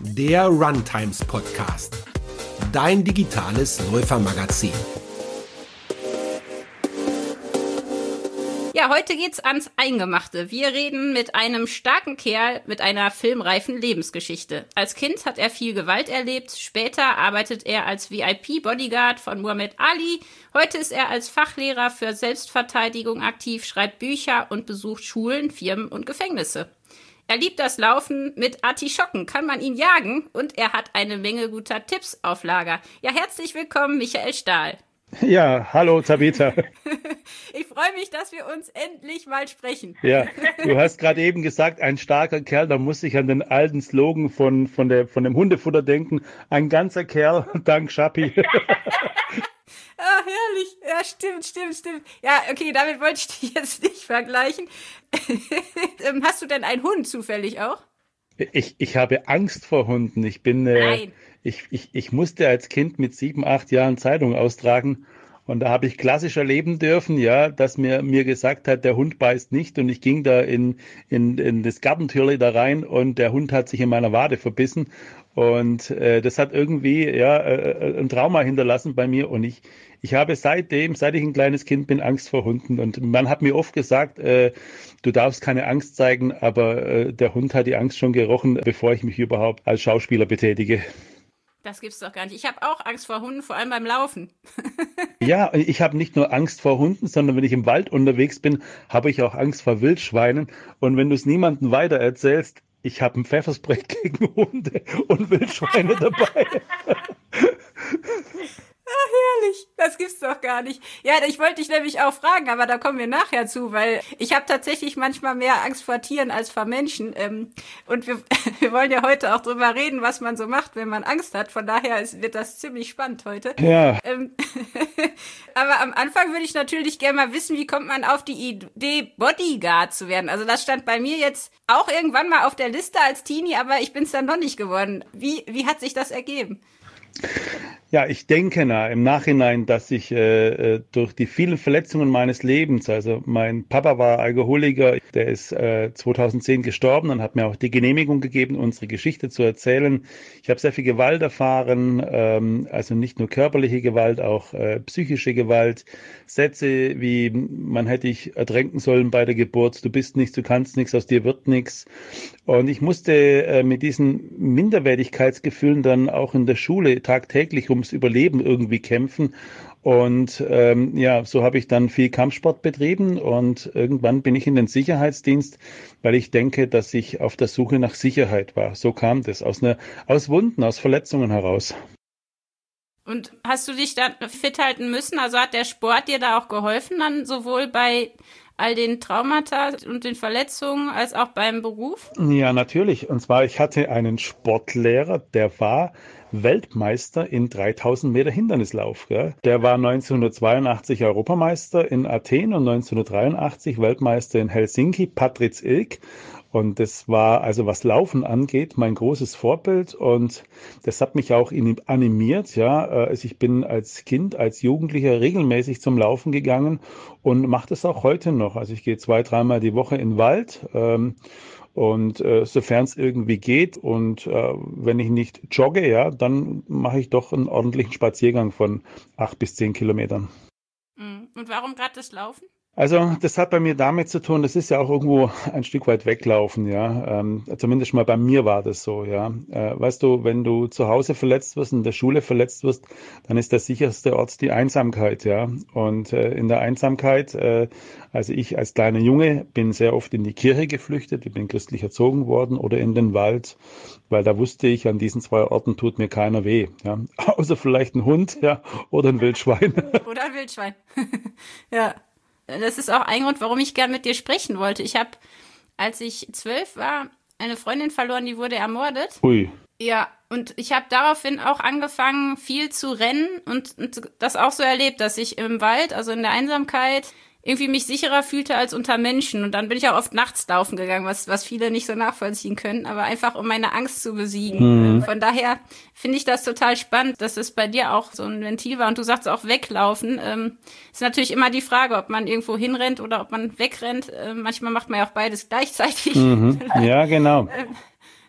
der Runtimes Podcast, dein digitales Läufermagazin. Ja, heute geht's ans Eingemachte. Wir reden mit einem starken Kerl mit einer filmreifen Lebensgeschichte. Als Kind hat er viel Gewalt erlebt. Später arbeitet er als VIP-Bodyguard von Muhammad Ali. Heute ist er als Fachlehrer für Selbstverteidigung aktiv, schreibt Bücher und besucht Schulen, Firmen und Gefängnisse. Er liebt das Laufen mit Artischocken, kann man ihn jagen, und er hat eine Menge guter Tipps auf Lager. Ja, herzlich willkommen, Michael Stahl. Ja, hallo Tabitha. Ich freue mich, dass wir uns endlich mal sprechen. Ja, du hast gerade eben gesagt, ein starker Kerl, da muss ich an den alten Slogan von dem Hundefutter denken. Ein ganzer Kerl, dank Schappi. Ah, herrlich. Ja, stimmt. Ja, okay, damit wollte ich dich jetzt nicht vergleichen. Hast du denn einen Hund zufällig auch? Ich habe Angst vor Hunden. Nein. Ich musste als Kind mit 7, 8 Jahren Zeitung austragen und da habe ich klassisch erleben dürfen, ja, dass mir gesagt hat, der Hund beißt nicht, und ich ging da in das Gartentürli da rein und der Hund hat sich in meiner Wade verbissen, und das hat irgendwie ein Trauma hinterlassen bei mir, und ich habe seit ich ein kleines Kind bin, Angst vor Hunden, und man hat mir oft gesagt, du darfst keine Angst zeigen, aber der Hund hat die Angst schon gerochen, bevor ich mich überhaupt als Schauspieler betätige. Das gibt's doch gar nicht. Ich habe auch Angst vor Hunden, vor allem beim Laufen. Ja, ich habe nicht nur Angst vor Hunden, sondern wenn ich im Wald unterwegs bin, habe ich auch Angst vor Wildschweinen. Und wenn du es niemandem weiter erzählst, ich habe ein Pfefferspray gegen Hunde und Wildschweine dabei. Herrlich, das gibt's doch gar nicht. Ja, ich wollte dich nämlich auch fragen, aber da kommen wir nachher zu, weil ich habe tatsächlich manchmal mehr Angst vor Tieren als vor Menschen. Und wir wollen ja heute auch drüber reden, was man so macht, wenn man Angst hat. Von daher wird das ziemlich spannend heute. Ja. Aber am Anfang würde ich natürlich gerne mal wissen, wie kommt man auf die Idee, Bodyguard zu werden? Also das stand bei mir jetzt auch irgendwann mal auf der Liste als Teenie, aber ich bin es dann noch nicht geworden. Wie hat sich das ergeben? Ja, ich denke im Nachhinein, dass ich durch die vielen Verletzungen meines Lebens, also mein Papa war Alkoholiker, der ist 2010 gestorben und hat mir auch die Genehmigung gegeben, unsere Geschichte zu erzählen. Ich habe sehr viel Gewalt erfahren, also nicht nur körperliche Gewalt, auch psychische Gewalt. Sätze wie, man hätte dich ertränken sollen bei der Geburt, du bist nichts, du kannst nichts, aus dir wird nichts. Und ich musste mit diesen Minderwertigkeitsgefühlen dann auch in der Schule tagtäglich ums Überleben irgendwie kämpfen. Und so habe ich dann viel Kampfsport betrieben, und irgendwann bin ich in den Sicherheitsdienst, weil ich denke, dass ich auf der Suche nach Sicherheit war. So kam das aus Wunden, aus Verletzungen heraus. Und hast du dich dann fit halten müssen? Also hat der Sport dir da auch geholfen, dann sowohl bei all den Traumata und den Verletzungen als auch beim Beruf? Ja, natürlich. Und zwar, ich hatte einen Sportlehrer, der war Weltmeister in 3000 Meter Hindernislauf. Gell? Der war 1982 Europameister in Athen und 1983 Weltmeister in Helsinki, Patrice Ilk. Und das war, also was Laufen angeht, mein großes Vorbild, und das hat mich auch animiert. Ja, also ich bin als Kind, als Jugendlicher regelmäßig zum Laufen gegangen und mache das auch heute noch. Also ich gehe 2, 3 Mal die Woche in den Wald, und sofern es irgendwie geht, und wenn ich nicht jogge, ja, dann mache ich doch einen ordentlichen Spaziergang von 8 bis 10 Kilometern. Und warum gerade das Laufen? Also das hat bei mir damit zu tun, das ist ja auch irgendwo ein Stück weit weglaufen, ja. Zumindest mal bei mir war das so, ja. Weißt du, wenn du zu Hause verletzt wirst, in der Schule verletzt wirst, dann ist der sicherste Ort die Einsamkeit, ja. Und in der Einsamkeit, also ich als kleiner Junge bin sehr oft in die Kirche geflüchtet, ich bin christlich erzogen worden, oder in den Wald, weil da wusste ich, an diesen 2 Orten tut mir keiner weh, ja. Außer vielleicht ein Hund, ja, oder ein Wildschwein. Oder ein Wildschwein, ja. Das ist auch ein Grund, warum ich gern mit dir sprechen wollte. Ich habe, als ich 12 war, eine Freundin verloren, die wurde ermordet. Ui. Ja, und ich habe daraufhin auch angefangen, viel zu rennen und das auch so erlebt, dass ich im Wald, also in der Einsamkeit, irgendwie mich sicherer fühlte als unter Menschen. Und dann bin ich auch oft nachts laufen gegangen, was viele nicht so nachvollziehen können, aber einfach um meine Angst zu besiegen. Von daher finde ich das total spannend, dass es bei dir auch so ein Ventil war. Und du sagst auch weglaufen. Ist natürlich immer die Frage, ob man irgendwo hinrennt oder ob man wegrennt. Manchmal macht man ja auch beides gleichzeitig. Ja, genau.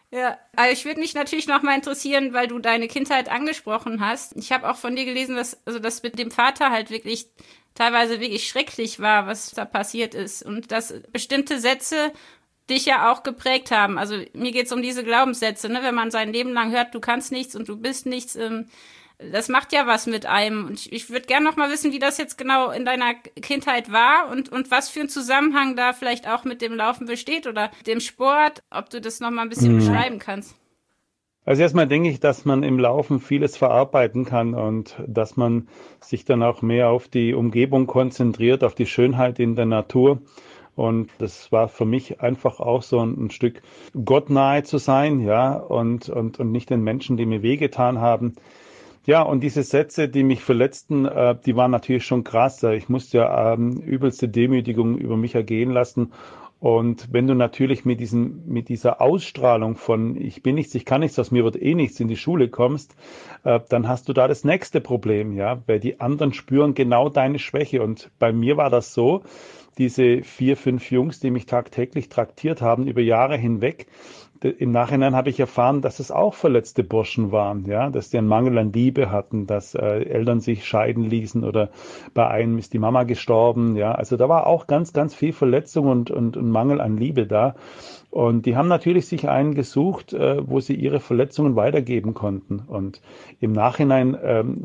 Ja, also ich würde mich natürlich noch mal interessieren, weil du deine Kindheit angesprochen hast. Ich habe auch von dir gelesen, dass das mit dem Vater halt wirklich teilweise wirklich schrecklich war, was da passiert ist. Und dass bestimmte Sätze dich ja auch geprägt haben. Also mir geht's um diese Glaubenssätze, ne? Wenn man sein Leben lang hört, du kannst nichts und du bist nichts, das macht ja was mit einem. Und ich würde gerne noch mal wissen, wie das jetzt genau in deiner Kindheit war und was für ein Zusammenhang da vielleicht auch mit dem Laufen besteht oder dem Sport, ob du das noch mal ein bisschen beschreiben kannst. Also erstmal denke ich, dass man im Laufen vieles verarbeiten kann und dass man sich dann auch mehr auf die Umgebung konzentriert, auf die Schönheit in der Natur. Und das war für mich einfach auch so ein Stück gottnahe zu sein, ja, und nicht den Menschen, die mir wehgetan haben. Ja, und diese Sätze, die mich verletzten, die waren natürlich schon krass. Ich musste ja übelste Demütigung über mich ergehen lassen. Und wenn du natürlich mit dieser Ausstrahlung von ich bin nichts, ich kann nichts, aus mir wird eh nichts in die Schule kommst, dann hast du da das nächste Problem, ja, weil die anderen spüren genau deine Schwäche. Und bei mir war das so, diese 4, 5 Jungs, die mich tagtäglich traktiert haben über Jahre hinweg, im Nachhinein habe ich erfahren, dass es auch verletzte Burschen waren, ja, dass die einen Mangel an Liebe hatten, dass Eltern sich scheiden ließen oder bei einem ist die Mama gestorben, ja, also da war auch ganz, ganz viel Verletzung und Mangel an Liebe da. Und die haben natürlich sich einen gesucht, wo sie ihre Verletzungen weitergeben konnten. Und im Nachhinein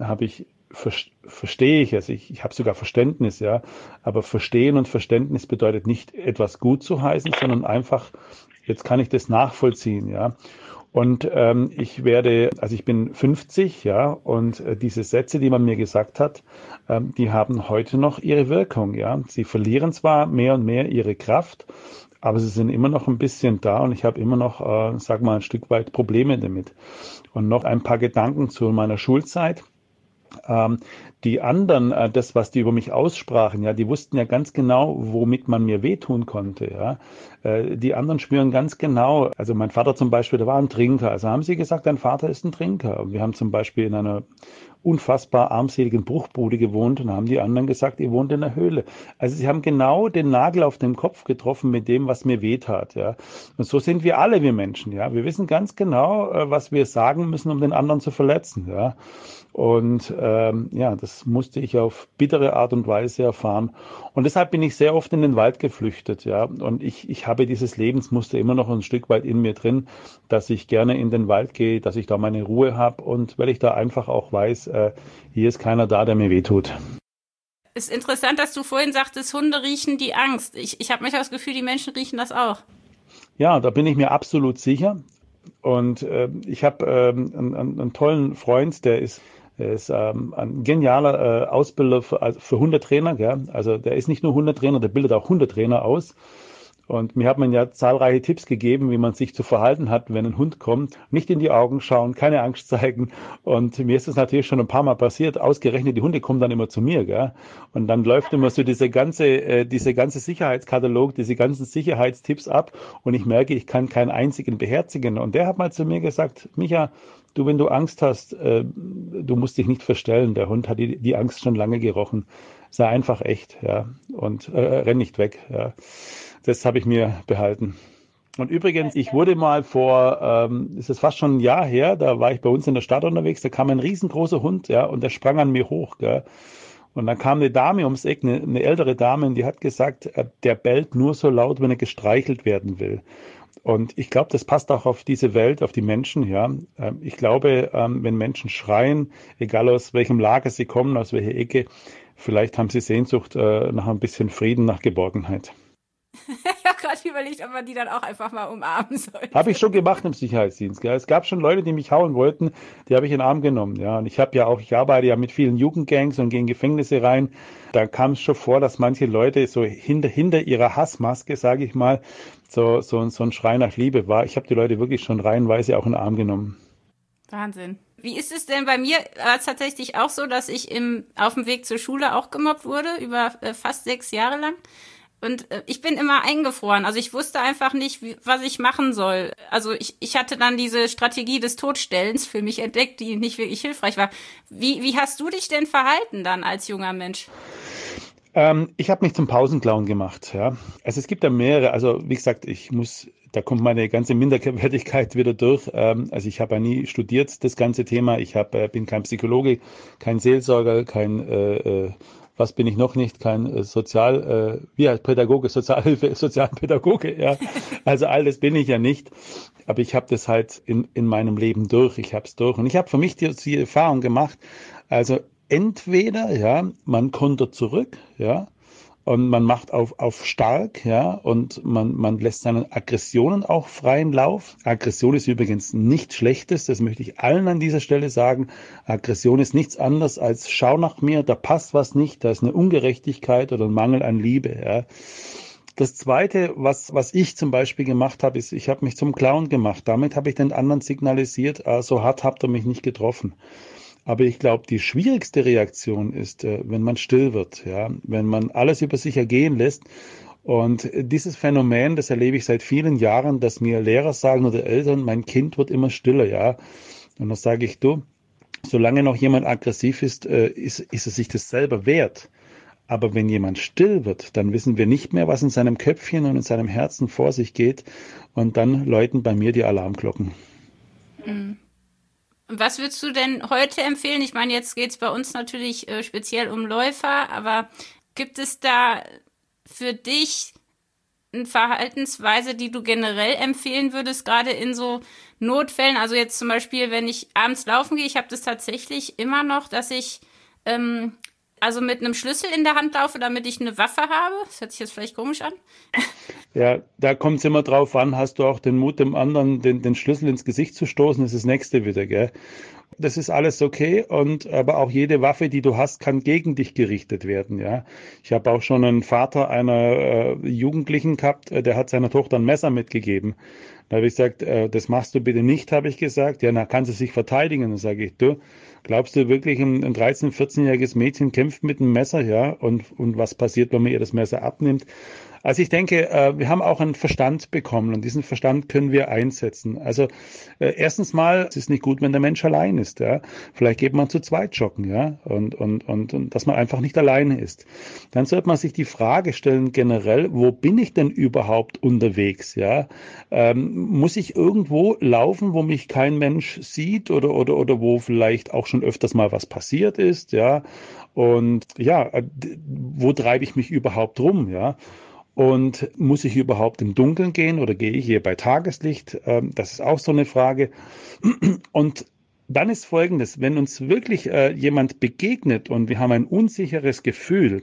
verstehe ich es, ich habe sogar Verständnis, ja, aber Verstehen und Verständnis bedeutet nicht etwas gut zu heißen, sondern einfach, jetzt kann ich das nachvollziehen, ja. Und ich bin 50, ja, und diese Sätze, die man mir gesagt hat, die haben heute noch ihre Wirkung, ja. Sie verlieren zwar mehr und mehr ihre Kraft, aber sie sind immer noch ein bisschen da und ich habe immer noch, sag mal, ein Stück weit Probleme damit. Und noch ein paar Gedanken zu meiner Schulzeit. Die anderen, das, was die über mich aussprachen, ja, die wussten ja ganz genau, womit man mir wehtun konnte, ja. Die anderen spüren ganz genau, also mein Vater zum Beispiel, der war ein Trinker, also haben sie gesagt, dein Vater ist ein Trinker. Wir haben zum Beispiel in einer unfassbar armseligen Bruchbude gewohnt und haben die anderen gesagt, ihr wohnt in der Höhle. Also sie haben genau den Nagel auf den Kopf getroffen mit dem, was mir wehtat, ja. Und so sind wir alle, wir Menschen, ja. Wir wissen ganz genau, was wir sagen müssen, um den anderen zu verletzen, ja. Und ja, das musste ich auf bittere Art und Weise erfahren. Und deshalb bin ich sehr oft in den Wald geflüchtet, ja. Und ich habe dieses Lebensmuster immer noch ein Stück weit in mir drin, dass ich gerne in den Wald gehe, dass ich da meine Ruhe habe und weil ich da einfach auch weiß, hier ist keiner da, der mir wehtut. Ist interessant, dass du vorhin sagtest, Hunde riechen die Angst. Ich habe manchmal das Gefühl, die Menschen riechen das auch. Ja, da bin ich mir absolut sicher. Und ich habe einen tollen Freund, der ist ein genialer Ausbilder für Hundetrainer. Gell? Also der ist nicht nur Hundetrainer, der bildet auch Hundetrainer aus. Und mir hat man ja zahlreiche Tipps gegeben, wie man sich zu verhalten hat, wenn ein Hund kommt. Nicht in die Augen schauen, keine Angst zeigen. Und mir ist das natürlich schon ein paar Mal passiert. Ausgerechnet, die Hunde kommen dann immer zu mir. Gell? Und dann läuft immer so diese ganze Sicherheitskatalog, diese ganzen Sicherheitstipps ab. Und ich merke, ich kann keinen einzigen beherzigen. Und der hat mal zu mir gesagt, Micha, du, wenn du Angst hast, du musst dich nicht verstellen. Der Hund hat die Angst schon lange gerochen. Sei einfach echt, ja. Und renn nicht weg, ja. Das habe ich mir behalten. Und übrigens, ich wurde mal ist es fast schon ein Jahr her, da war ich bei uns in der Stadt unterwegs, da kam ein riesengroßer Hund, ja, und der sprang an mir hoch, gell. Und dann kam eine Dame ums Eck, eine ältere Dame, und die hat gesagt, der bellt nur so laut, wenn er gestreichelt werden will. Und ich glaube, das passt auch auf diese Welt, auf die Menschen, ja. Ich glaube, wenn Menschen schreien, egal aus welchem Lager sie kommen, aus welcher Ecke, vielleicht haben sie Sehnsucht nach ein bisschen Frieden, nach Geborgenheit. Ich habe gerade überlegt, ob man die dann auch einfach mal umarmen soll. Habe ich schon gemacht im Sicherheitsdienst. Gell? Es gab schon Leute, die mich hauen wollten, die habe ich in den Arm genommen. Ja, und ich arbeite ja mit vielen Jugendgangs und gehe in Gefängnisse rein. Da kam es schon vor, dass manche Leute so hinter ihrer Hassmaske, sage ich mal, so ein Schrei nach Liebe war. Ich habe die Leute wirklich schon reihenweise auch in den Arm genommen. Wahnsinn. Wie ist es denn bei mir? War es tatsächlich auch so, dass ich auf dem Weg zur Schule auch gemobbt wurde, über fast 6 Jahre lang. Und ich bin immer eingefroren. Also ich wusste einfach nicht, was ich machen soll. Also ich hatte dann diese Strategie des Totstellens für mich entdeckt, die nicht wirklich hilfreich war. Wie hast du dich denn verhalten dann als junger Mensch? Ich habe mich zum Pausenclown gemacht, ja. Also es gibt ja mehrere, also wie gesagt, da kommt meine ganze Minderwertigkeit wieder durch. Also ich habe ja nie studiert, das ganze Thema. Bin kein Psychologe, kein Seelsorger, was bin ich noch nicht, kein wie heißt Pädagoge, Sozialhilfe, Sozialpädagoge, ja. Also all das bin ich ja nicht. Aber ich habe das halt in meinem Leben durch. Ich habe es durch. Und ich habe für mich die Erfahrung gemacht, also entweder, ja, man kontert zurück, ja, und man macht auf stark, ja, und man lässt seinen Aggressionen auch freien Lauf. Aggression ist übrigens nichts Schlechtes, das möchte ich allen an dieser Stelle sagen. Aggression ist nichts anderes als schau nach mir, da passt was nicht, da ist eine Ungerechtigkeit oder ein Mangel an Liebe, ja. Das Zweite, was ich zum Beispiel gemacht habe, ist, ich habe mich zum Clown gemacht. Damit habe ich den anderen signalisiert, so hart habt ihr mich nicht getroffen. Aber ich glaube, die schwierigste Reaktion ist, wenn man still wird, ja, wenn man alles über sich ergehen lässt. Und dieses Phänomen, das erlebe ich seit vielen Jahren, dass mir Lehrer sagen oder Eltern, mein Kind wird immer stiller, ja. Und dann sage ich, du, solange noch jemand aggressiv ist es sich das selber wert. Aber wenn jemand still wird, dann wissen wir nicht mehr, was in seinem Köpfchen und in seinem Herzen vor sich geht. Und dann läuten bei mir die Alarmglocken. Mhm. Was würdest du denn heute empfehlen? Ich meine, jetzt geht es bei uns natürlich speziell um Läufer, aber gibt es da für dich eine Verhaltensweise, die du generell empfehlen würdest, gerade in so Notfällen? Also jetzt zum Beispiel, wenn ich abends laufen gehe, ich habe das tatsächlich immer noch, dass ich also mit einem Schlüssel in der Hand laufe, damit ich eine Waffe habe. Das hört sich jetzt vielleicht komisch an. Ja, da kommt es immer drauf an, hast du auch den Mut, dem anderen den Schlüssel ins Gesicht zu stoßen, das ist das Nächste wieder, gell? Das ist alles okay, aber auch jede Waffe, die du hast, kann gegen dich gerichtet werden, ja. Ich habe auch schon einen Vater einer Jugendlichen gehabt, der hat seiner Tochter ein Messer mitgegeben. Da habe ich gesagt, das machst du bitte nicht, habe ich gesagt. Ja, na, kann sie sich verteidigen. Dann sage ich, du, glaubst du wirklich, ein 13-, 14-jähriges Mädchen kämpft mit einem Messer, ja? Und was passiert, wenn man ihr das Messer abnimmt? Also ich denke, wir haben auch einen Verstand bekommen und diesen Verstand können wir einsetzen. Also erstens mal, es ist nicht gut, wenn der Mensch allein ist. Ja? Vielleicht geht man zu zweit joggen, ja, und dass man einfach nicht alleine ist. Dann sollte man sich die Frage stellen generell, wo bin ich denn überhaupt unterwegs? Ja, muss ich irgendwo laufen, wo mich kein Mensch sieht oder wo vielleicht auch schon öfters mal was passiert ist? Ja, und ja, wo treibe ich mich überhaupt rum? Ja. Und muss ich überhaupt im Dunkeln gehen oder gehe ich hier bei Tageslicht? Das ist auch so eine Frage. Und dann ist Folgendes, wenn uns wirklich jemand begegnet und wir haben ein unsicheres Gefühl,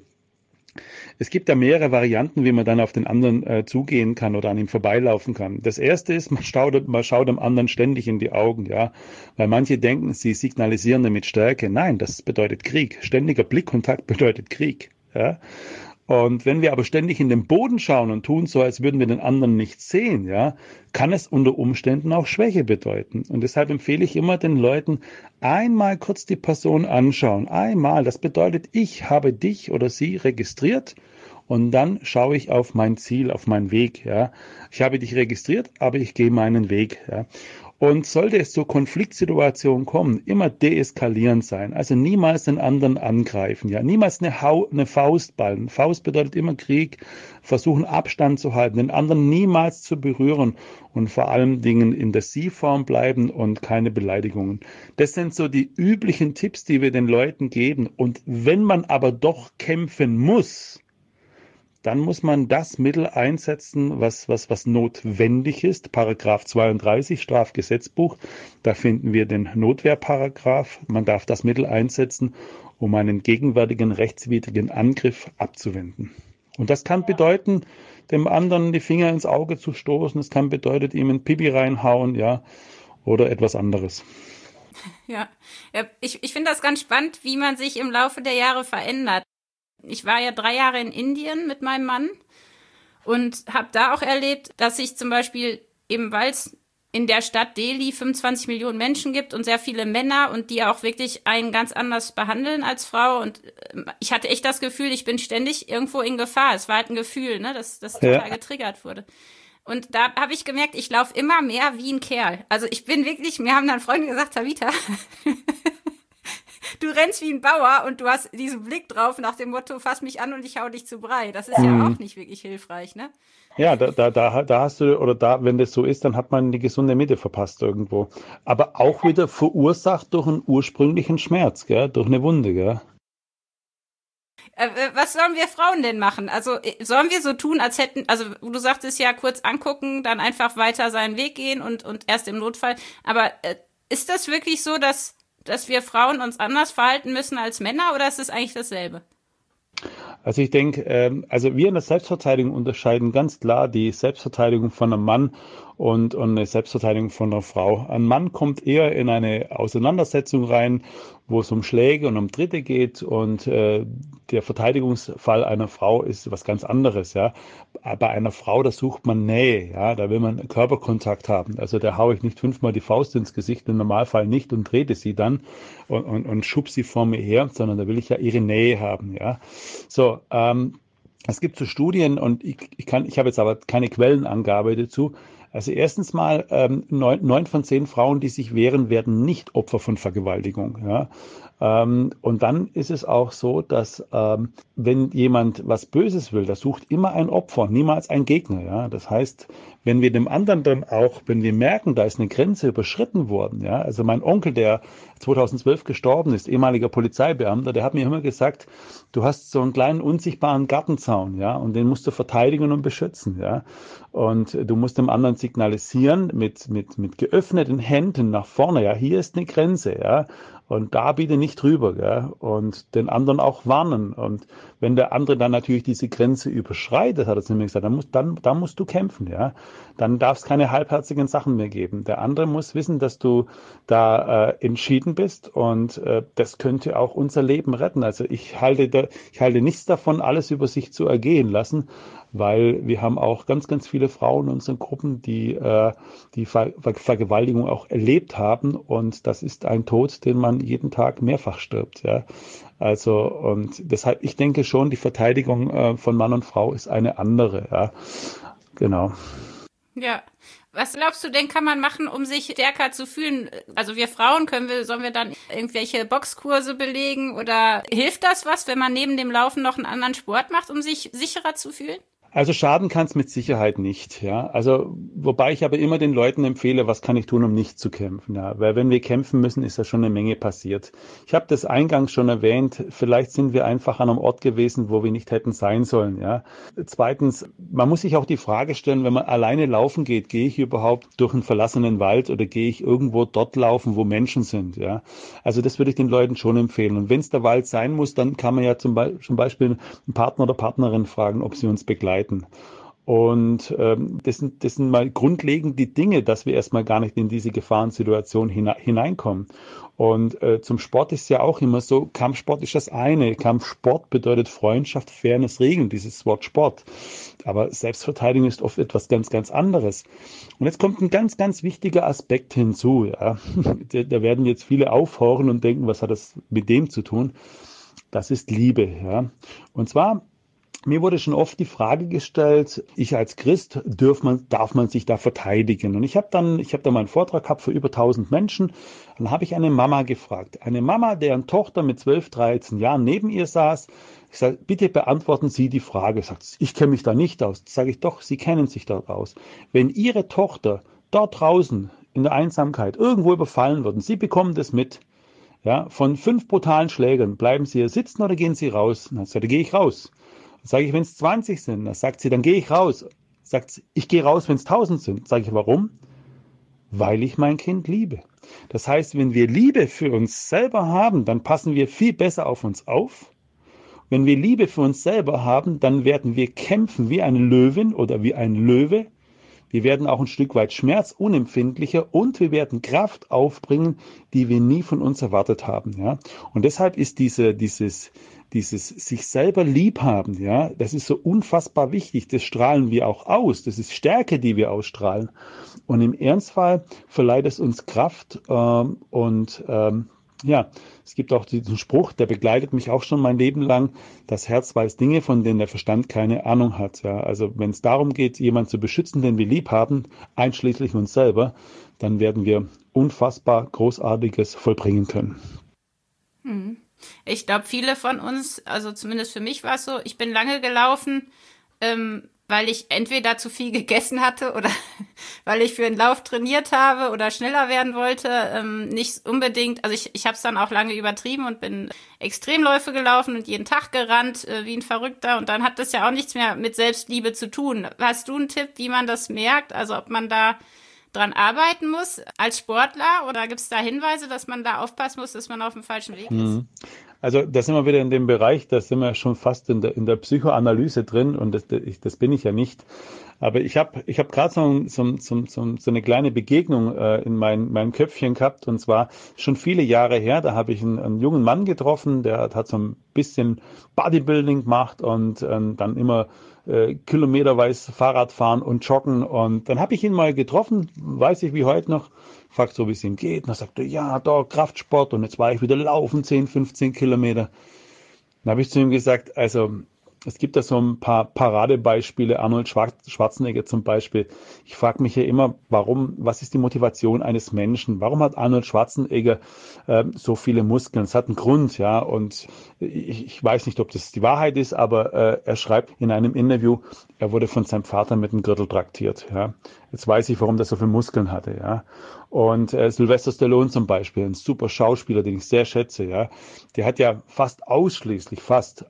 es gibt da mehrere Varianten, wie man dann auf den anderen zugehen kann oder an ihm vorbeilaufen kann. Das erste ist, man schaut dem anderen ständig in die Augen, ja, weil manche denken, sie signalisieren damit Stärke. Nein, das bedeutet Krieg. Ständiger Blickkontakt bedeutet Krieg, ja. Und wenn wir aber ständig in den Boden schauen und tun so, als würden wir den anderen nicht sehen, ja, kann es unter Umständen auch Schwäche bedeuten. Und deshalb empfehle ich immer den Leuten, einmal kurz die Person anschauen. Einmal, das bedeutet, ich habe dich oder sie registriert und dann schaue ich auf mein Ziel, auf meinen Weg, ja. Ich habe dich registriert, aber ich gehe meinen Weg, ja. Und sollte es zur Konfliktsituation kommen, immer deeskalierend sein. Also niemals den anderen angreifen, ja. Niemals eine Faust ballen. Faust bedeutet immer Krieg. Versuchen Abstand zu halten, den anderen niemals zu berühren und vor allen Dingen in der Sie-Form bleiben und keine Beleidigungen. Das sind so die üblichen Tipps, die wir den Leuten geben. Und wenn man aber doch kämpfen muss, dann muss man das Mittel einsetzen, was notwendig ist. Paragraph 32 Strafgesetzbuch, da finden wir den Notwehrparagraph. Man darf das Mittel einsetzen, um einen gegenwärtigen rechtswidrigen Angriff abzuwenden. Und das kann bedeuten, dem anderen die Finger ins Auge zu stoßen. Es kann bedeuten, ihm ein Pipi reinhauen, ja, oder etwas anderes. Ja, ich finde das ganz spannend, wie man sich im Laufe der Jahre verändert. Ich war ja 3 Jahre in Indien mit meinem Mann und habe da auch erlebt, dass ich zum Beispiel eben, weil es in der Stadt Delhi 25 Millionen Menschen gibt und sehr viele Männer und die auch wirklich einen ganz anders behandeln als Frau. Und ich hatte echt das Gefühl, ich bin ständig irgendwo in Gefahr. Es war halt ein Gefühl, ne, das total getriggert wurde. Und da habe ich gemerkt, ich laufe immer mehr wie ein Kerl. Also ich bin wirklich, mir haben dann Freunde gesagt, Tabitha, du rennst wie ein Bauer und du hast diesen Blick drauf nach dem Motto, fass mich an und ich hau dich zu Brei. Das ist ja auch nicht wirklich hilfreich, ne? Ja, da hast du, oder da, wenn das so ist, dann hat man die gesunde Mitte verpasst irgendwo. Aber auch wieder verursacht durch einen ursprünglichen Schmerz, gell? Durch eine Wunde, gell? Was sollen wir Frauen denn machen? Also sollen wir so tun, als hätten, also du sagtest ja kurz angucken, dann einfach weiter seinen Weg gehen und erst im Notfall. Aber ist das wirklich so, dass wir Frauen uns anders verhalten müssen als Männer oder ist es eigentlich dasselbe? Also ich denke, also wir in der Selbstverteidigung unterscheiden ganz klar die Selbstverteidigung von einem Mann und eine Selbstverteidigung von einer Frau. Ein Mann kommt eher in eine Auseinandersetzung rein, wo es um Schläge und um Tritte geht und der Verteidigungsfall einer Frau ist was ganz anderes, ja. Bei einer Frau, da sucht man Nähe, ja, da will man Körperkontakt haben. Also da haue ich nicht 5-mal die Faust ins Gesicht, im Normalfall nicht und trete sie dann und schub sie vor mir her, sondern da will ich ja ihre Nähe haben, ja. So, es gibt so Studien und ich habe jetzt aber keine Quellenangabe dazu. Also erstens mal, 9 von 10 Frauen, die sich wehren, werden nicht Opfer von Vergewaltigung. Ja? Und dann ist es auch so, dass wenn jemand was Böses will, der sucht immer ein Opfer, niemals ein Gegner. Ja? Das heißt, wenn wir dem anderen dann auch, wenn wir merken, da ist eine Grenze überschritten worden, ja, also mein Onkel, der 2012 gestorben ist, ehemaliger Polizeibeamter, der hat mir immer gesagt, du hast so einen kleinen unsichtbaren Gartenzaun, ja, und den musst du verteidigen und beschützen, ja, und du musst dem anderen signalisieren mit geöffneten Händen nach vorne, ja, hier ist eine Grenze, ja, und da bitte nicht drüber, gell? Und den anderen auch warnen. Und wenn der andere dann natürlich diese Grenze überschreitet, hat er zu mir gesagt, dann musst du kämpfen, ja. Dann darf es keine halbherzigen Sachen mehr geben. Der andere muss wissen, dass du da entschieden bist und das könnte auch unser Leben retten. Also ich halte nichts davon, alles über sich zu ergehen lassen, weil wir haben auch ganz, ganz viele Frauen in unseren Gruppen, die die Vergewaltigung auch erlebt haben und das ist ein Tod, den man jeden Tag mehrfach stirbt, ja. Also und deshalb, ich denke schon, die Verteidigung von Mann und Frau ist eine andere, ja. Genau. Ja. Was glaubst du denn, kann man machen, um sich stärker zu fühlen? Also wir Frauen, sollen wir dann irgendwelche Boxkurse belegen oder hilft das was, wenn man neben dem Laufen noch einen anderen Sport macht, um sich sicherer zu fühlen? Also schaden kann es mit Sicherheit nicht, ja. Also wobei ich aber immer den Leuten empfehle, was kann ich tun, um nicht zu kämpfen, ja. Weil wenn wir kämpfen müssen, ist ja schon eine Menge passiert. Ich habe das eingangs schon erwähnt, vielleicht sind wir einfach an einem Ort gewesen, wo wir nicht hätten sein sollen, ja. Zweitens, man muss sich auch die Frage stellen, wenn man alleine laufen geht, gehe ich überhaupt durch einen verlassenen Wald oder gehe ich irgendwo dort laufen, wo Menschen sind, ja. Also das würde ich den Leuten schon empfehlen. Und wenn es der Wald sein muss, dann kann man ja zum Beispiel einen Partner oder Partnerin fragen, ob sie uns begleiten. Und das sind mal grundlegend die Dinge, dass wir erstmal gar nicht in diese Gefahrensituation hineinkommen. Und zum Sport ist ja auch immer so, Kampfsport ist das eine. Kampfsport bedeutet Freundschaft, Fairness, Regeln, dieses Wort Sport. Aber Selbstverteidigung ist oft etwas ganz, ganz anderes. Und jetzt kommt ein ganz, ganz wichtiger Aspekt hinzu. Ja. Da werden jetzt viele aufhorchen und denken, was hat das mit dem zu tun? Das ist Liebe. Ja. Und zwar, mir wurde schon oft die Frage gestellt, ich als Christ, darf man sich da verteidigen? Und ich habe da mal einen Vortrag gehabt für über 1000 Menschen. Dann habe ich eine Mama gefragt. Eine Mama, deren Tochter mit 12, 13 Jahren neben ihr saß. Ich sage, bitte beantworten Sie die Frage. Sagt, ich kenne mich da nicht aus. Sage ich, doch, Sie kennen sich dort aus. Wenn Ihre Tochter dort draußen in der Einsamkeit irgendwo überfallen wird und Sie bekommen das mit, ja, von 5 brutalen Schlägern, bleiben Sie hier sitzen oder gehen Sie raus? Dann sagt er, gehe ich raus. Sage ich, wenn es 20 sind, dann sagt sie, dann gehe ich raus. Sagt sie, ich gehe raus, wenn es 1000 sind. Sage ich, warum? Weil ich mein Kind liebe. Das heißt, wenn wir Liebe für uns selber haben, dann passen wir viel besser auf uns auf. Wenn wir Liebe für uns selber haben, dann werden wir kämpfen wie eine Löwin oder wie ein Löwe. Wir werden auch ein Stück weit schmerzunempfindlicher und wir werden Kraft aufbringen, die wir nie von uns erwartet haben. Ja? Und deshalb ist dieses sich selber lieb haben, ja, das ist so unfassbar wichtig. Das strahlen wir auch aus. Das ist Stärke, die wir ausstrahlen. Und im Ernstfall verleiht es uns Kraft. Ja, es gibt auch diesen Spruch, der begleitet mich auch schon mein Leben lang. Das Herz weiß Dinge, von denen der Verstand keine Ahnung hat. Ja, also wenn es darum geht, jemanden zu beschützen, den wir lieb haben, einschließlich uns selber, dann werden wir unfassbar Großartiges vollbringen können. Mhm. Ich glaube, viele von uns, also zumindest für mich war es so, ich bin lange gelaufen, weil ich entweder zu viel gegessen hatte oder weil ich für einen Lauf trainiert habe oder schneller werden wollte. Nicht unbedingt, also ich habe es dann auch lange übertrieben und bin Extremläufe gelaufen und jeden Tag gerannt wie ein Verrückter. Und dann hat das ja auch nichts mehr mit Selbstliebe zu tun. Hast du einen Tipp, wie man das merkt? Also ob man da dran arbeiten muss als Sportler oder gibt es da Hinweise, dass man da aufpassen muss, dass man auf dem falschen Weg ist? Also da sind wir wieder in dem Bereich, da sind wir schon fast in der Psychoanalyse drin und das bin ich ja nicht. Aber ich hab gerade so eine kleine Begegnung in meinem Köpfchen gehabt, und zwar schon viele Jahre her. Da habe ich einen jungen Mann getroffen, der hat so ein bisschen Bodybuilding gemacht und dann immer kilometerweise Fahrrad fahren und joggen. Und dann habe ich ihn mal getroffen, weiß ich wie heute noch, fragt so, wie es ihm geht. Und dann sagt er, ja, da Kraftsport. Und jetzt war ich wieder laufen, 10, 15 Kilometer. Dann habe ich zu ihm gesagt, also es gibt da so ein paar Paradebeispiele, Arnold Schwarzenegger zum Beispiel. Ich frage mich ja immer, was ist die Motivation eines Menschen? Warum hat Arnold Schwarzenegger so viele Muskeln? Es hat einen Grund, ja. Und ich weiß nicht, ob das die Wahrheit ist, aber er schreibt in einem Interview, er wurde von seinem Vater mit einem Gürtel traktiert, ja. Jetzt weiß ich, warum der so viele Muskeln hatte, ja. Und Sylvester Stallone zum Beispiel, ein super Schauspieler, den ich sehr schätze, ja. Der hat ja fast ausschließlich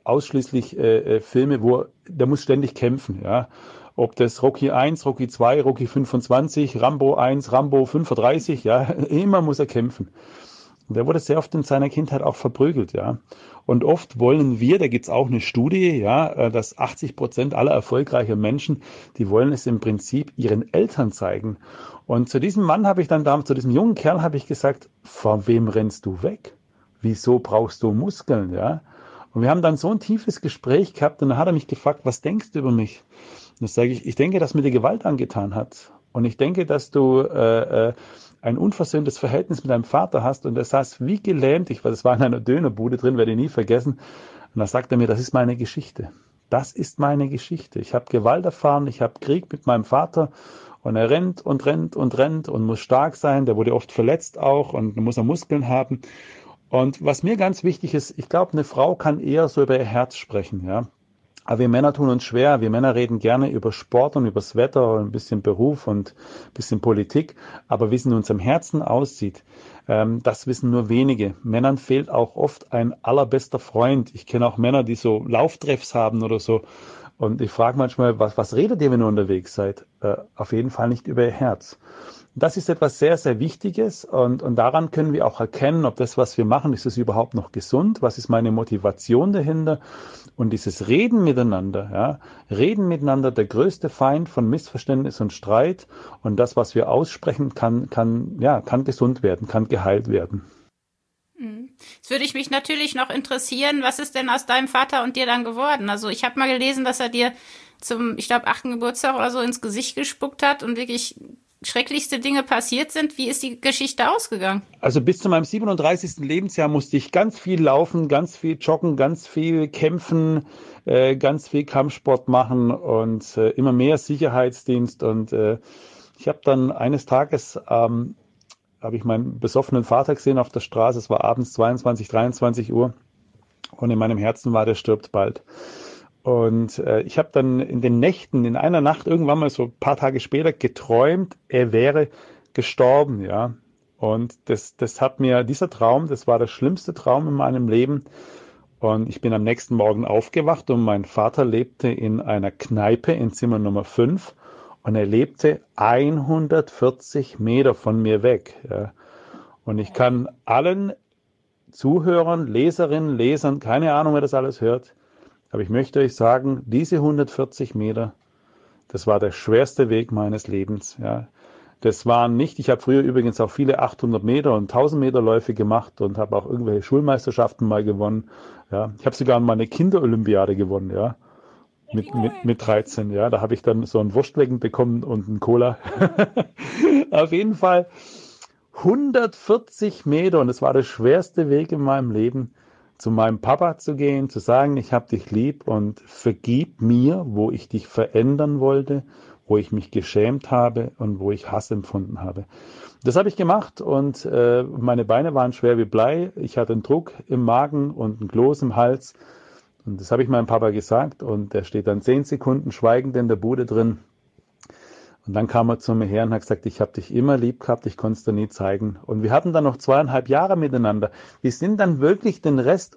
Filme, der muss ständig kämpfen, ja. Ob das Rocky 1, Rocky 2, Rocky 25, Rambo 1, Rambo 35, ja. Immer muss er kämpfen. Und der wurde sehr oft in seiner Kindheit auch verprügelt, ja. Und oft wollen wir, da gibt's auch eine Studie, ja, dass 80% aller erfolgreichen Menschen, die wollen es im Prinzip ihren Eltern zeigen. Und zu diesem Mann habe ich dann damals, zu diesem jungen Kerl habe ich gesagt, vor wem rennst du weg? Wieso brauchst du Muskeln, ja? Und wir haben dann so ein tiefes Gespräch gehabt und dann hat er mich gefragt, was denkst du über mich? Und dann sage ich denke, dass mir die Gewalt angetan hat. Und ich denke, dass du ein unversöhntes Verhältnis mit deinem Vater hast. Und er saß wie gelähmt, das war in einer Dönerbude drin, werde ich nie vergessen. Und da sagt er mir, das ist meine Geschichte. Das ist meine Geschichte. Ich habe Gewalt erfahren, ich habe Krieg mit meinem Vater. Und er rennt und rennt und rennt und muss stark sein. Der wurde oft verletzt auch und muss er Muskeln haben. Und was mir ganz wichtig ist, ich glaube, eine Frau kann eher so über ihr Herz sprechen, ja. Aber wir Männer tun uns schwer. Wir Männer reden gerne über Sport und übers Wetter und ein bisschen Beruf und ein bisschen Politik. Aber wie es in unserem Herzen aussieht, das wissen nur wenige. Männern fehlt auch oft ein allerbester Freund. Ich kenne auch Männer, die so Lauftreffs haben oder so. Und ich frage manchmal, was redet ihr, wenn ihr unterwegs seid? Auf jeden Fall nicht über ihr Herz. Das ist etwas sehr, sehr Wichtiges und daran können wir auch erkennen, ob das, was wir machen, ist es überhaupt noch gesund? Was ist meine Motivation dahinter? Und dieses Reden miteinander, ja, Reden miteinander, der größte Feind von Missverständnis und Streit. Und das, was wir aussprechen, kann gesund werden, kann geheilt werden. Jetzt würde ich mich natürlich noch interessieren, was ist denn aus deinem Vater und dir dann geworden? Also ich habe mal gelesen, dass er dir zum, ich glaube, 8. Geburtstag oder so ins Gesicht gespuckt hat und wirklich schrecklichste Dinge passiert sind. Wie ist die Geschichte ausgegangen? Also bis zu meinem 37. Lebensjahr musste ich ganz viel laufen, ganz viel joggen, ganz viel kämpfen, ganz viel Kampfsport machen und immer mehr Sicherheitsdienst. Und ich habe dann eines Tages habe ich meinen besoffenen Vater gesehen auf der Straße. Es war abends 22, 23 Uhr und in meinem Herzen war, der stirbt bald. Und ich habe dann in einer Nacht irgendwann mal so ein paar Tage später geträumt, er wäre gestorben, ja. Und dieser Traum, das war der schlimmste Traum in meinem Leben. Und ich bin am nächsten Morgen aufgewacht und mein Vater lebte in einer Kneipe in Zimmer Nummer 5 und er lebte 140 Meter von mir weg, ja. Und ich kann allen Zuhörern, Leserinnen, Lesern, keine Ahnung, wer das alles hört, aber ich möchte euch sagen, diese 140 Meter, das war der schwerste Weg meines Lebens. Ja. Das waren nicht, ich habe früher übrigens auch viele 800 Meter und 1000 Meter Läufe gemacht und habe auch irgendwelche Schulmeisterschaften mal gewonnen. Ja. Ich habe sogar mal eine Kinderolympiade gewonnen, ja, mit 13. Ja. Da habe ich dann so ein Wurstwecken bekommen und einen Cola. Auf jeden Fall 140 Meter und es war der schwerste Weg in meinem Leben, zu meinem Papa zu gehen, zu sagen, ich habe dich lieb und vergib mir, wo ich dich verändern wollte, wo ich mich geschämt habe und wo ich Hass empfunden habe. Das habe ich gemacht und meine Beine waren schwer wie Blei. Ich hatte einen Druck im Magen und ein Kloß im Hals. Und das habe ich meinem Papa gesagt und der steht dann 10 Sekunden schweigend in der Bude drin. Und dann kam er zu mir her und hat gesagt, ich habe dich immer lieb gehabt, ich konnte es dir nie zeigen. Und wir hatten dann noch 2,5 Jahre miteinander. Wir sind dann wirklich den Rest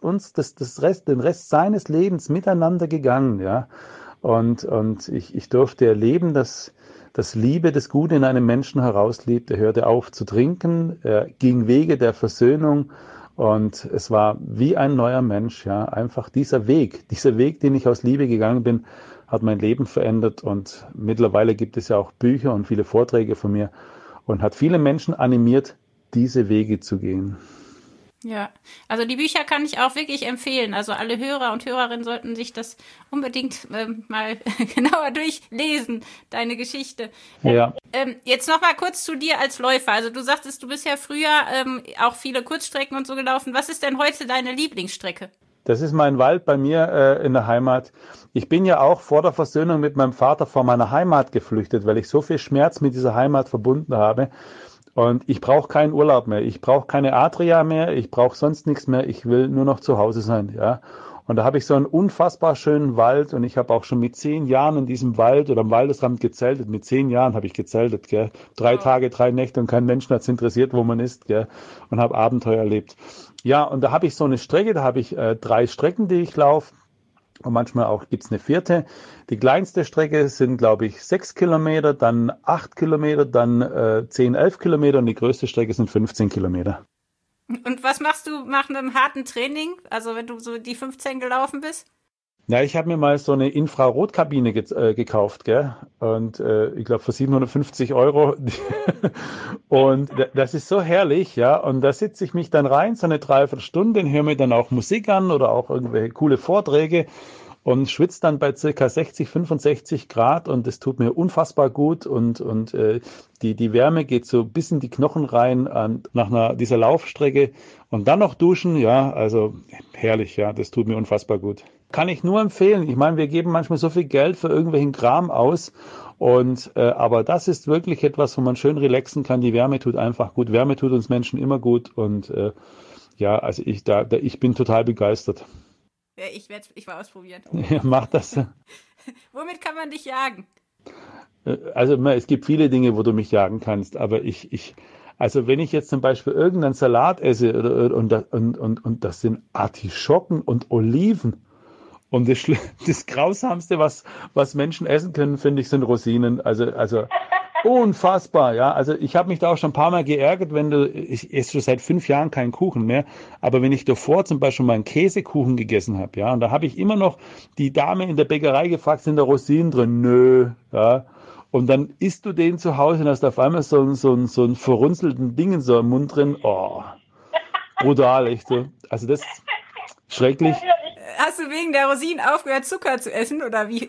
seines Lebens miteinander gegangen, ja. Und ich durfte erleben, dass Liebe das Gute in einem Menschen herauslebt. Er hörte auf zu trinken, er ging Wege der Versöhnung und es war wie ein neuer Mensch, ja. Einfach dieser Weg, den ich aus Liebe gegangen bin, hat mein Leben verändert und mittlerweile gibt es ja auch Bücher und viele Vorträge von mir und hat viele Menschen animiert, diese Wege zu gehen. Ja, also die Bücher kann ich auch wirklich empfehlen. Also alle Hörer und Hörerinnen sollten sich das unbedingt mal genauer durchlesen, deine Geschichte. Ja. Jetzt noch mal kurz zu dir als Läufer. Also du sagtest, du bist ja früher auch viele Kurzstrecken und so gelaufen. Was ist denn heute deine Lieblingsstrecke? Das ist mein Wald bei mir in der Heimat. Ich bin ja auch vor der Versöhnung mit meinem Vater vor meiner Heimat geflüchtet, weil ich so viel Schmerz mit dieser Heimat verbunden habe. Und ich brauche keinen Urlaub mehr. Ich brauche keine Adria mehr. Ich brauche sonst nichts mehr. Ich will nur noch zu Hause sein, ja. Und da habe ich so einen unfassbar schönen Wald und ich habe auch schon mit 10 Jahren in diesem Wald oder am Waldesrand gezeltet. Mit 10 Jahren habe ich gezeltet, gell. 3 Tage, 3 Nächte und kein Mensch hat es interessiert, wo man ist, gell. Und habe Abenteuer erlebt. Ja, und da habe ich so eine Strecke, da habe ich 3 Strecken, die ich laufe. Und manchmal auch gibt's eine 4. Die kleinste Strecke sind, glaube ich, 6 Kilometer, dann 8 Kilometer, dann 10, 11 Kilometer und die größte Strecke sind 15 Kilometer. Und was machst du nach einem harten Training? Also wenn du so die 15 gelaufen bist? Ja, ich habe mir mal so eine Infrarotkabine gekauft, gell? Und ich glaube für 750 €. Und das ist so herrlich, ja. Und da sitze ich mich dann rein, so eine Dreiviertelstunde, höre mir dann auch Musik an oder auch irgendwelche coole Vorträge und schwitze dann bei circa 60, 65 Grad und das tut mir unfassbar gut und die Wärme geht so bis in die Knochen rein nach dieser Laufstrecke und dann noch duschen, ja, also herrlich, ja, das tut mir unfassbar gut. Kann ich nur empfehlen. Ich meine, wir geben manchmal so viel Geld für irgendwelchen Kram aus und aber das ist wirklich etwas, wo man schön relaxen kann. Die Wärme tut einfach gut. Wärme tut uns Menschen immer gut und ja, also ich bin total begeistert. Ja, ich werde es mal ausprobieren. Ja, mach das. Womit kann man dich jagen? Also es gibt viele Dinge, wo du mich jagen kannst, aber also wenn ich jetzt zum Beispiel irgendeinen Salat esse und das sind Artischocken und Oliven und das Grausamste, was Menschen essen können, finde ich, sind Rosinen. Also unfassbar, ja. Also ich habe mich da auch schon ein paar Mal geärgert, ich esse schon seit 5 Jahren keinen Kuchen mehr, aber wenn ich davor zum Beispiel mal einen Käsekuchen gegessen habe, ja, und da habe ich immer noch die Dame in der Bäckerei gefragt, sind da Rosinen drin? Nö, ja. Und dann isst du den zu Hause und hast auf einmal so einen verrunzelten Ding in so im Mund drin. Oh, brutal, echt so. Also das ist schrecklich. Hast du wegen der Rosinen aufgehört, Zucker zu essen oder wie?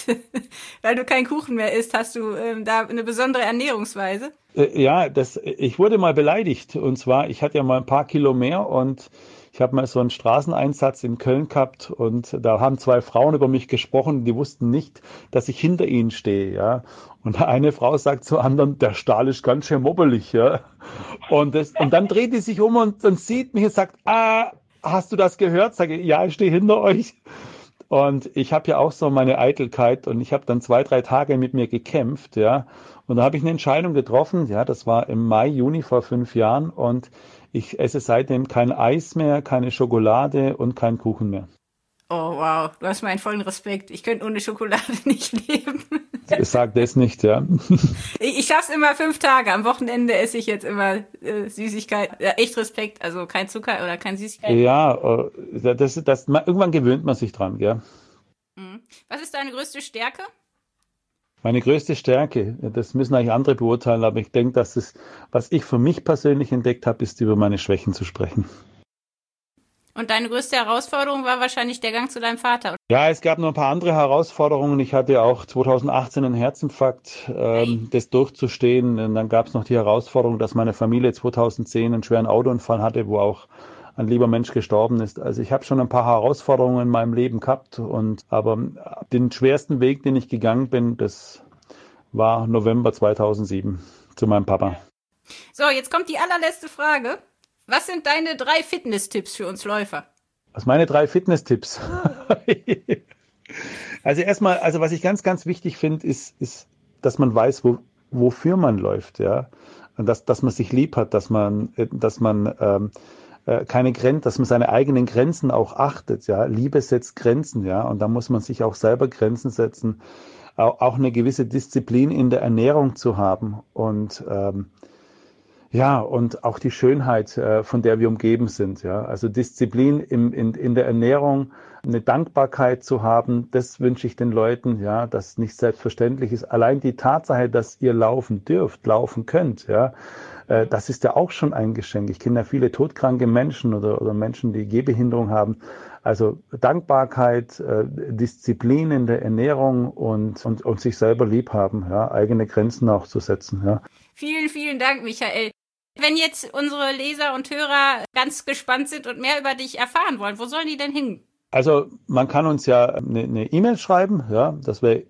Weil du keinen Kuchen mehr isst, hast du da eine besondere Ernährungsweise? Ja, ich wurde mal beleidigt. Und zwar, ich hatte ja mal ein paar Kilo mehr und ich habe mal so einen Straßeneinsatz in Köln gehabt und da haben 2 Frauen über mich gesprochen, die wussten nicht, dass ich hinter ihnen stehe, ja. Und eine Frau sagt zur anderen, der Stahl ist ganz schön mobbelig, ja. Und dann dreht die sich um und sieht mich und sagt, hast du das gehört? Sage ich, ja, ich stehe hinter euch. Und ich habe ja auch so meine Eitelkeit und ich habe dann 2, 3 Tage mit mir gekämpft, ja. Und da habe ich eine Entscheidung getroffen, ja, das war im Mai, Juni vor 5 Jahren und ich esse seitdem kein Eis mehr, keine Schokolade und keinen Kuchen mehr. Oh, wow, du hast meinen vollen Respekt. Ich könnte ohne Schokolade nicht leben. Sag das nicht, ja. Ich schaff's immer 5 Tage. Am Wochenende esse ich jetzt immer Süßigkeit. Ja, echt Respekt, also kein Zucker oder kein Süßigkeit. Ja, irgendwann gewöhnt man sich dran, gell. Was ist deine größte Stärke? Meine größte Stärke, das müssen eigentlich andere beurteilen, aber ich denke, dass was ich für mich persönlich entdeckt habe, ist, über meine Schwächen zu sprechen. Und deine größte Herausforderung war wahrscheinlich der Gang zu deinem Vater? Ja, es gab noch ein paar andere Herausforderungen. Ich hatte auch 2018 einen Herzinfarkt, das durchzustehen. Und dann gab es noch die Herausforderung, dass meine Familie 2010 einen schweren Autounfall hatte, wo auch ein lieber Mensch gestorben ist. Also ich habe schon ein paar Herausforderungen in meinem Leben gehabt, aber den schwersten Weg, den ich gegangen bin, das war November 2007 zu meinem Papa. So, jetzt kommt die allerletzte Frage. Was sind deine 3 Fitness-Tipps für uns Läufer? Was meine 3 Fitness-Tipps? Also erstmal, was ich ganz, ganz wichtig finde, ist, dass man weiß, wofür man läuft, ja. Und dass man sich lieb hat, dass man keine Grenzen, dass man seine eigenen Grenzen auch achtet, ja. Liebe setzt Grenzen, ja. Und da muss man sich auch selber Grenzen setzen, auch eine gewisse Disziplin in der Ernährung zu haben und und auch die Schönheit, von der wir umgeben sind. Ja, also Disziplin in der Ernährung, eine Dankbarkeit zu haben, das wünsche ich den Leuten, ja, das nicht selbstverständlich ist. Allein die Tatsache, dass ihr laufen dürft, laufen könnt, ja, das ist ja auch schon ein Geschenk. Ich kenne ja viele todkranke Menschen oder Menschen, die Gehbehinderung haben. Also Dankbarkeit, Disziplin in der Ernährung und sich selber lieb haben, ja, eigene Grenzen auch zu setzen. Ja. Vielen, vielen Dank, Michael. Wenn jetzt unsere Leser und Hörer ganz gespannt sind und mehr über dich erfahren wollen, wo sollen die denn hin? Also man kann uns ja eine E-Mail schreiben, ja, das wäre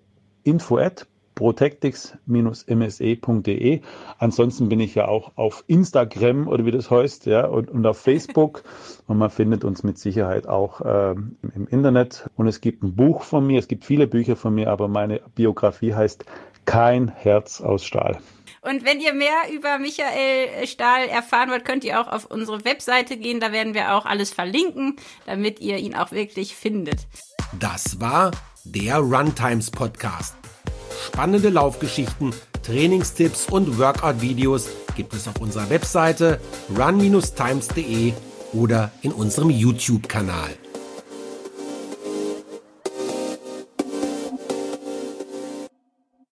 info@protectix-mse.de. Ansonsten bin ich ja auch auf Instagram oder wie das heißt, ja, und auf Facebook. Und man findet uns mit Sicherheit auch im Internet. Und es gibt ein Buch von mir, es gibt viele Bücher von mir, aber meine Biografie heißt Kein Herz aus Stahl. Und wenn ihr mehr über Michael Stahl erfahren wollt, könnt ihr auch auf unsere Webseite gehen. Da werden wir auch alles verlinken, damit ihr ihn auch wirklich findet. Das war der Runtimes Podcast. Spannende Laufgeschichten, Trainingstipps und Workout-Videos gibt es auf unserer Webseite run-times.de oder in unserem YouTube-Kanal.